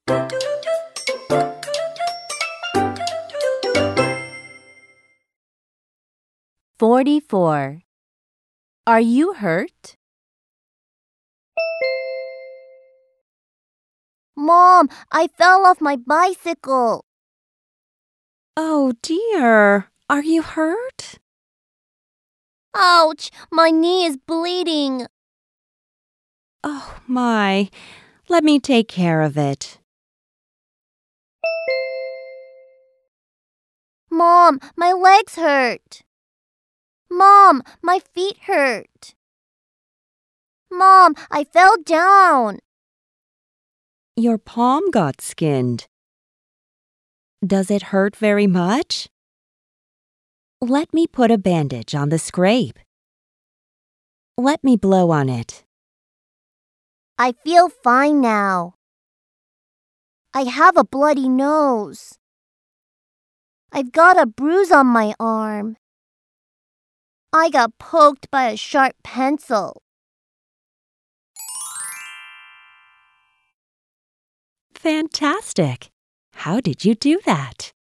44. Are you hurt? Mom, I fell off my bicycle. Oh dear, are you hurt? Ouch, my knee is bleeding. Oh my, let me take care of it. Mom, my legs hurt. Mom, my feet hurt. Mom, I fell down. Your palm got skinned. Does it hurt very much? Let me put a bandage on the scrape. Let me blow on it. I feel fine now. I have a bloody nose. I've got a bruise on my arm. I got poked by a sharp pencil. Fantastic! How did you do that?